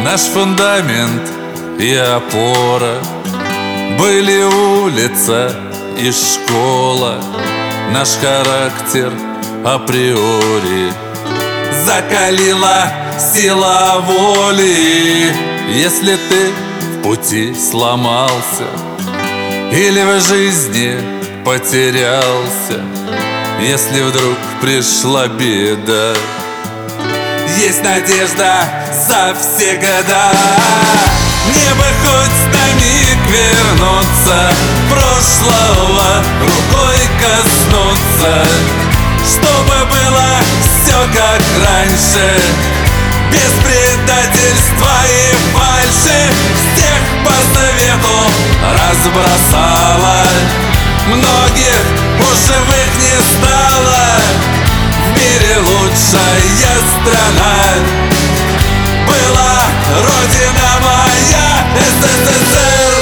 Наш фундамент и опора были улица и школа. Наш характер априори закалила сила воли. Если ты в пути сломался или в жизни потерялся, если вдруг пришла беда, есть надежда завсегда. Мне бы хоть на миг вернуться, прошлого рукой коснуться, чтобы было все как раньше, без предательства и фальши. Всех по совету разбросала, многих у живых не стало. В мире лучшая страна была родина моя, СССР.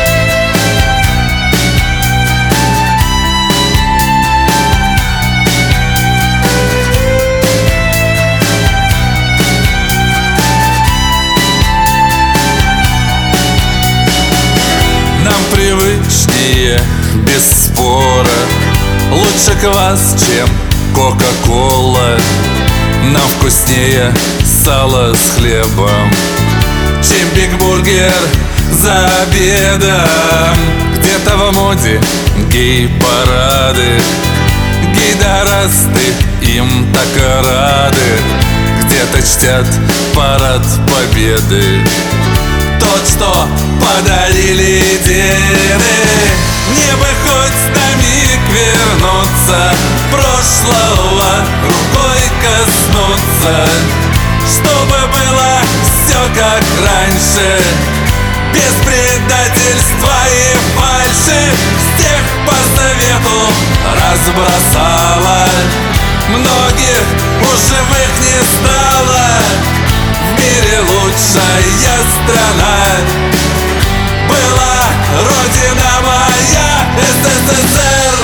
Нам привычнее без спора, лучше квас, чем кока-кола. Нам вкуснее сало с хлебом, чем бигбургер за обедом. Где-то в моде гей-парады, гей-дорасты им так рады. Где-то чтят парад победы, тот, что подарили деды. Мне бы хоть на миг вернуться, прошлого рукой коснуться, чтобы было все как раньше, без предательства и фальши. Всех по совету разбросала, многих у живых не стало. В мире лучшая страна была родина моя, СССР.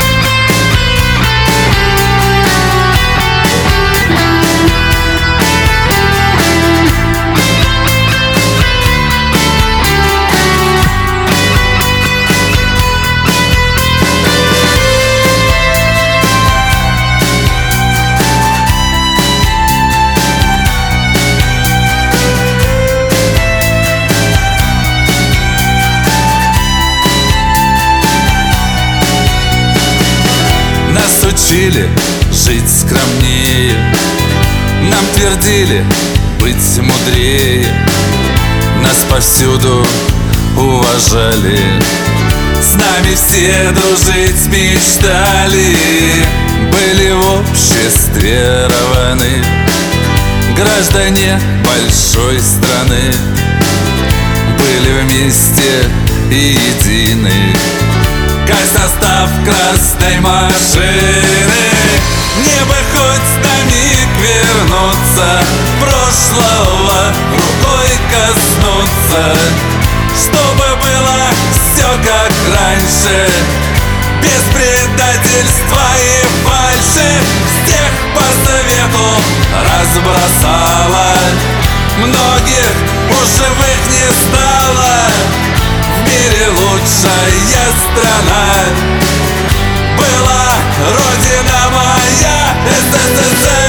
Нас учили жить скромнее, нам твердили быть мудрее. Нас повсюду уважали, с нами все дружить мечтали. Были в обществе равны, граждане большой страны. Были вместе и едины, как состав красной машины. Мне бы хоть на миг вернуться, прошлого рукой коснуться, чтобы было все как раньше, без предательства и фальши. Всех по совету разбросала, многих у живых не стало. В мире лучшая страна была родина моя, СССР.